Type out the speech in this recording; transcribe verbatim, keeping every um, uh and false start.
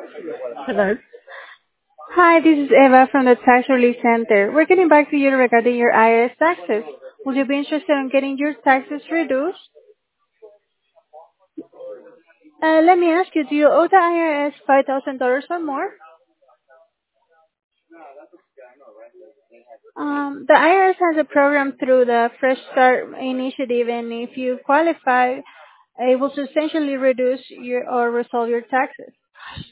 Hello. Hi, this is Eva from the Tax Relief Center. We're getting back to you regarding your I R S taxes. Would you be interested in getting your taxes reduced? Uh, let me ask you, do you owe the I R S five thousand dollars or more? Um, the I R S has a program through the Fresh Start initiative, and if you qualify, it will substantially reduce your or resolve your taxes.